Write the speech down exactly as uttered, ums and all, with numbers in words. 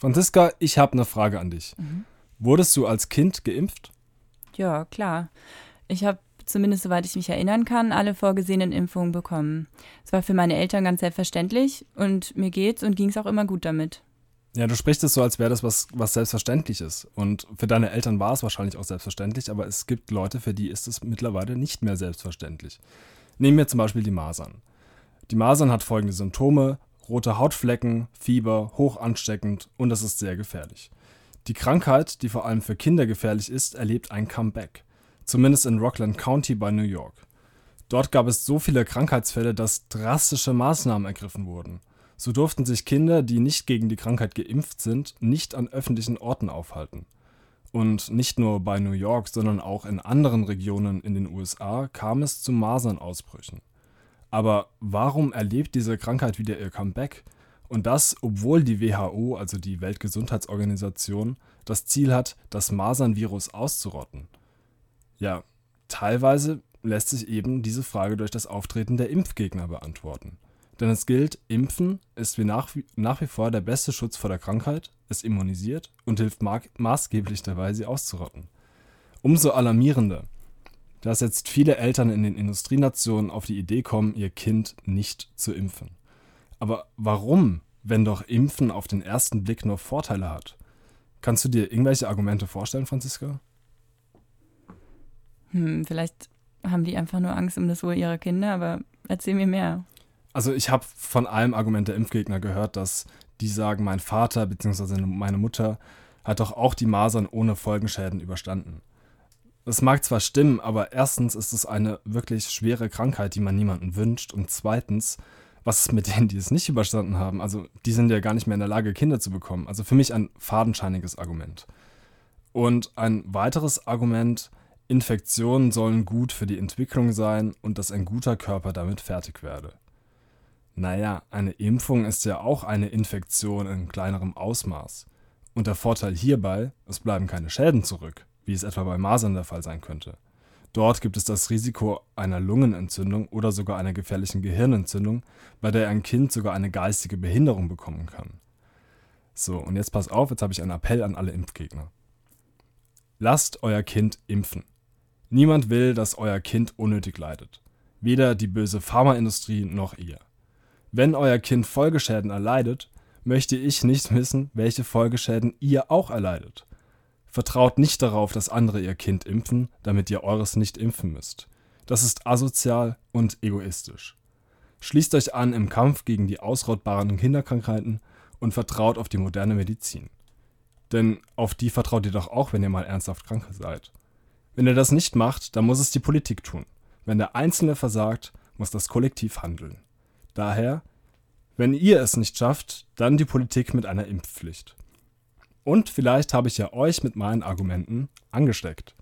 Franziska, ich habe eine Frage an dich. Mhm. Wurdest du als Kind geimpft? Ja, klar. Ich habe zumindest, soweit ich mich erinnern kann, alle vorgesehenen Impfungen bekommen. Es war für meine Eltern ganz selbstverständlich und mir geht's und ging's auch immer gut damit. Ja, du sprichst es so, als wäre das was, was Selbstverständliches. Und für deine Eltern war es wahrscheinlich auch selbstverständlich, aber es gibt Leute, für die ist es mittlerweile nicht mehr selbstverständlich. Nehmen wir zum Beispiel die Masern. Die Masern hat folgende Symptome: rote Hautflecken, Fieber, hoch ansteckend und es ist sehr gefährlich. Die Krankheit, die vor allem für Kinder gefährlich ist, erlebt ein Comeback. Zumindest in Rockland County bei New York. Dort gab es so viele Krankheitsfälle, dass drastische Maßnahmen ergriffen wurden. So durften sich Kinder, die nicht gegen die Krankheit geimpft sind, nicht an öffentlichen Orten aufhalten. Und nicht nur bei New York, sondern auch in anderen Regionen in den U S A kam es zu Masernausbrüchen. Aber warum erlebt diese Krankheit wieder ihr Comeback? Und das, obwohl die W H O, also die Weltgesundheitsorganisation, das Ziel hat, das Masernvirus auszurotten. Ja, teilweise lässt sich eben diese Frage durch das Auftreten der Impfgegner beantworten. Denn es gilt, Impfen ist wie nach, wie nach wie vor der beste Schutz vor der Krankheit, es immunisiert und hilft ma- maßgeblich dabei, sie auszurotten. Umso alarmierender, dass jetzt viele Eltern in den Industrienationen auf die Idee kommen, ihr Kind nicht zu impfen. Aber warum, wenn doch Impfen auf den ersten Blick nur Vorteile hat? Kannst du dir irgendwelche Argumente vorstellen, Franziska? Hm, vielleicht haben die einfach nur Angst um das Wohl ihrer Kinder, aber erzähl mir mehr. Also ich habe von einem Argument der Impfgegner gehört, dass die sagen, mein Vater bzw. meine Mutter hat doch auch die Masern ohne Folgenschäden überstanden. Das mag zwar stimmen, aber erstens ist es eine wirklich schwere Krankheit, die man niemandem wünscht. Und zweitens, was ist mit denen, die es nicht überstanden haben? Also die sind ja gar nicht mehr in der Lage, Kinder zu bekommen. Also für mich ein fadenscheiniges Argument. Und ein weiteres Argument: Infektionen sollen gut für die Entwicklung sein und dass ein guter Körper damit fertig werde. Naja, eine Impfung ist ja auch eine Infektion in kleinerem Ausmaß. Und der Vorteil hierbei: es bleiben keine Schäden zurück, wie es etwa bei Masern der Fall sein könnte. Dort gibt es das Risiko einer Lungenentzündung oder sogar einer gefährlichen Gehirnentzündung, bei der ein Kind sogar eine geistige Behinderung bekommen kann. So, und jetzt pass auf, jetzt habe ich einen Appell an alle Impfgegner. Lasst euer Kind impfen. Niemand will, dass euer Kind unnötig leidet. Weder die böse Pharmaindustrie noch ihr. Wenn euer Kind Folgeschäden erleidet, möchte ich nicht wissen, welche Folgeschäden ihr auch erleidet. Vertraut nicht darauf, dass andere ihr Kind impfen, damit ihr eures nicht impfen müsst. Das ist asozial und egoistisch. Schließt euch an im Kampf gegen die ausrottbaren Kinderkrankheiten und vertraut auf die moderne Medizin. Denn auf die vertraut ihr doch auch, wenn ihr mal ernsthaft krank seid. Wenn ihr das nicht macht, dann muss es die Politik tun. Wenn der Einzelne versagt, muss das Kollektiv handeln. Daher, wenn ihr es nicht schafft, dann die Politik mit einer Impfpflicht. Und vielleicht habe ich ja euch mit meinen Argumenten angesteckt.